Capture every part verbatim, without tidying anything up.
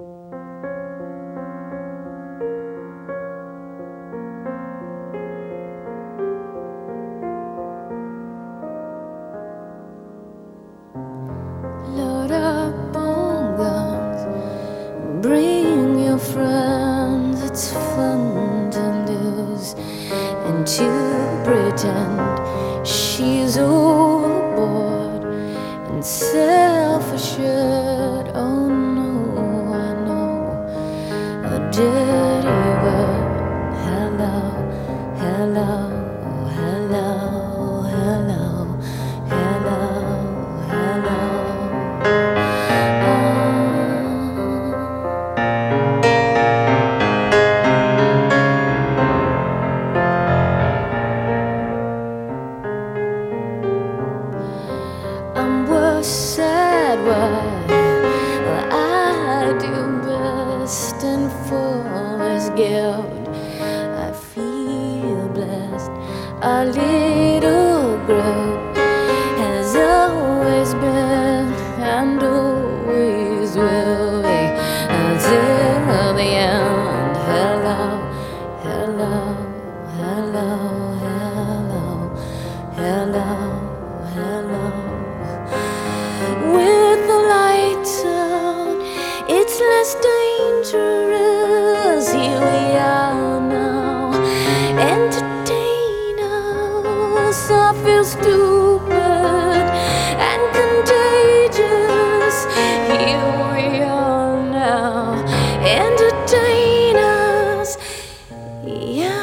Load up on guns, bring your friends. It's fun to lose and to pretend she's overboard and self-assured. Oh no, I know a dirty word. Hello, hello, hello, hello, hello, hello. I'm worse, sad wife. Well, I do best and full as guilt. I feel blessed. Our little group has always been and always will be until the end. Hello, hello, hello, hello, hello, hello. With the lights out, it's less dangerous. Here we are now, entertain us. I feel stupid and contagious. Here we are now, entertain us. Yes.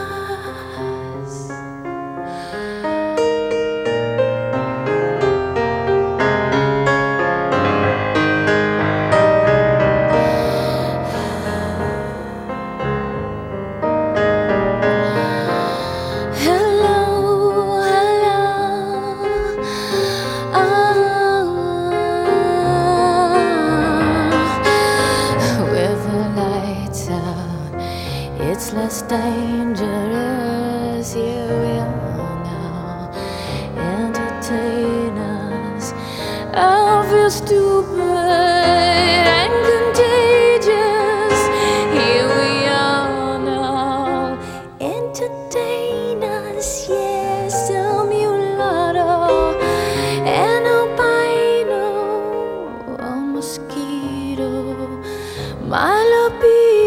It's less dangerous. Here we are now, entertain us. I feel stupid and contagious. Here we are now, entertain us. Yes, a mulatto, an albino, a mosquito, my libido.